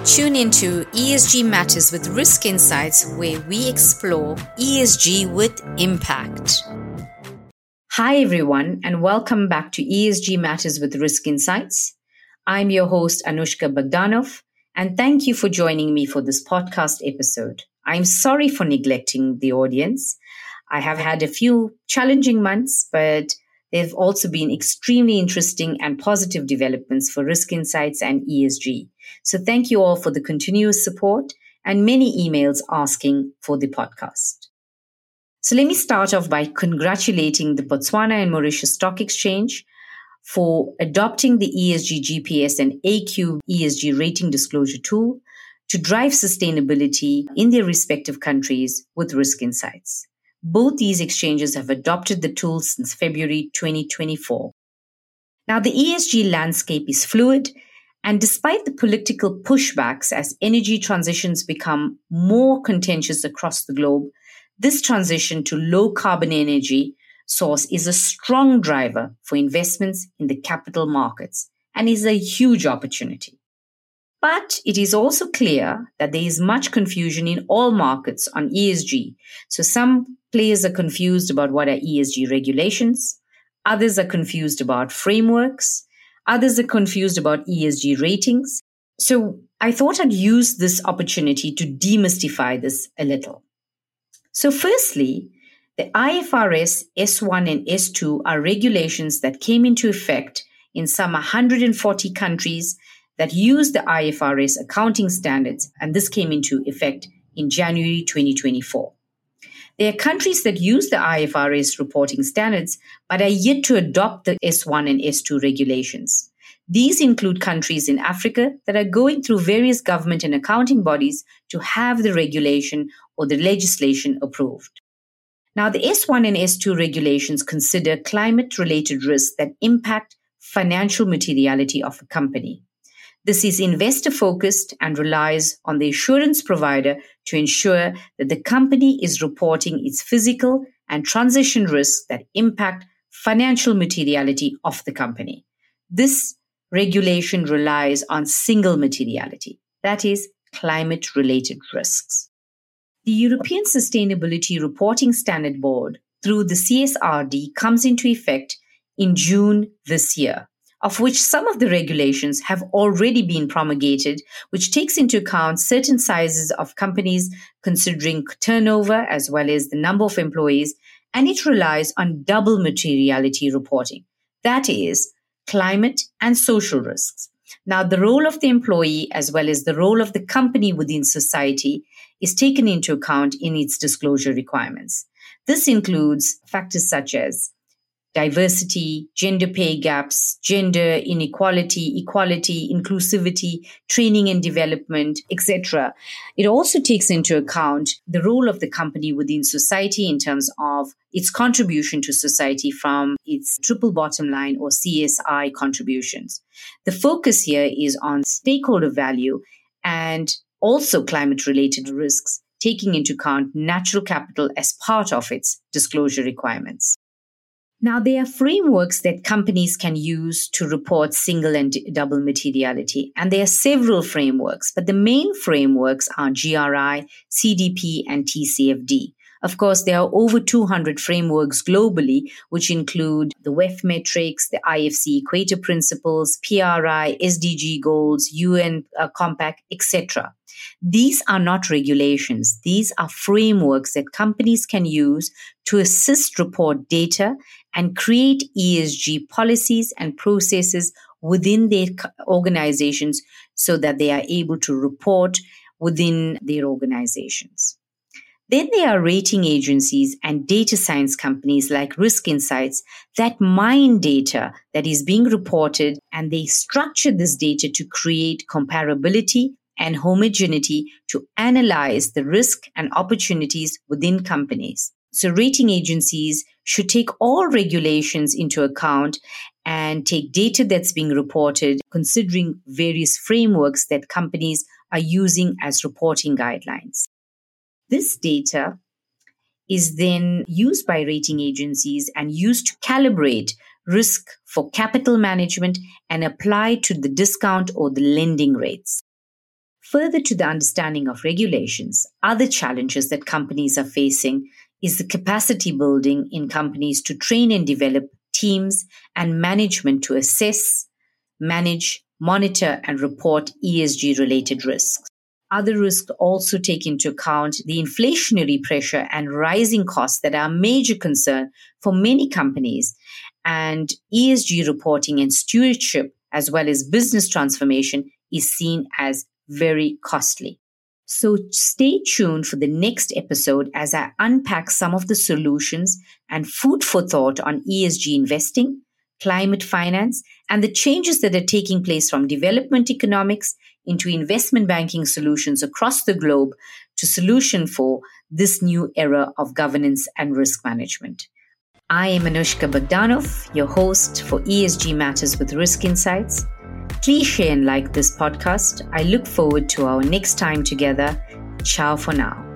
Tune into ESG Matters with Risk Insights, where we explore ESG with impact. Hi, everyone, and welcome back to ESG Matters with Risk Insights. I'm your host, Anushka Bogdanov, and thank you for joining me for this podcast episode. I'm sorry for neglecting the audience. I have had a few challenging months, but they've also been extremely interesting and positive developments for Risk Insights and ESG. So thank you all for the continuous support and many emails asking for the podcast. So let me start off by congratulating the Botswana and Mauritius Stock Exchange for adopting the ESG GPS and AQ ESG rating disclosure tool to drive sustainability in their respective countries with Risk Insights. Both these exchanges have adopted the tool since February 2024. Now, the ESG landscape is fluid, and despite the political pushbacks as energy transitions become more contentious across the globe, this transition to low carbon energy source is a strong driver for investments in the capital markets and is a huge opportunity. But it is also clear that there is much confusion in all markets on ESG. So some players are confused about what are ESG regulations. Others are confused about frameworks. Others are confused about ESG ratings. So I thought I'd use this opportunity to demystify this a little. So firstly, the IFRS S1 and S2 are regulations that came into effect in some 140 countries that use the IFRS accounting standards, and this came into effect in January 2024. There are countries that use the IFRS reporting standards, but are yet to adopt the S1 and S2 regulations. These include countries in Africa that are going through various government and accounting bodies to have the regulation or the legislation approved. Now, the S1 and S2 regulations consider climate-related risks that impact financial materiality of a company. This is investor-focused and relies on the assurance provider to ensure that the company is reporting its physical and transition risks that impact financial materiality of the company. This regulation relies on single materiality, that is, climate-related risks. The European Sustainability Reporting Standard Board, through the CSRD, comes into effect in June this year, of which some of the regulations have already been promulgated, which takes into account certain sizes of companies considering turnover as well as the number of employees, and it relies on double materiality reporting, that is, climate and social risks. Now, the role of the employee as well as the role of the company within society is taken into account in its disclosure requirements. This includes factors such as diversity, gender pay gaps, gender inequality, equality, inclusivity, training and development, etc. It also takes into account the role of the company within society in terms of its contribution to society from its triple bottom line or CSI contributions. The focus here is on stakeholder value and also climate-related risks, taking into account natural capital as part of its disclosure requirements. Now, there are frameworks that companies can use to report single and double materiality, and there are several frameworks, but the main frameworks are GRI, CDP, and TCFD. Of course, there are over 200 frameworks globally, which include the WEF metrics, the IFC Equator Principles, PRI, SDG goals, UN Compact, etc. These are not regulations. These are frameworks that companies can use to assist report data and create ESG policies and processes within their organizations so that they are able to report within their organizations. Then there are rating agencies and data science companies like Risk Insights that mine data that is being reported, and they structure this data to create comparability and homogeneity to analyze the risk and opportunities within companies. So rating agencies should take all regulations into account and take data that's being reported, considering various frameworks that companies are using as reporting guidelines. This data is then used by rating agencies and used to calibrate risk for capital management and apply to the discount or the lending rates. Further to the understanding of regulations, other challenges that companies are facing is the capacity building in companies to train and develop teams and management to assess, manage, monitor, and report ESG-related risks. Other risks also take into account the inflationary pressure and rising costs that are a major concern for many companies, and ESG reporting and stewardship, as well as business transformation, is seen as very costly. So stay tuned for the next episode as I unpack some of the solutions and food for thought on ESG investing, climate finance, and the changes that are taking place from development economics into investment banking solutions across the globe to solution for this new era of governance and risk management. I am Anushka Bogdanov, your host for ESG Matters with Risk Insights. Please share and like this podcast. I look forward to our next time together. Ciao for now.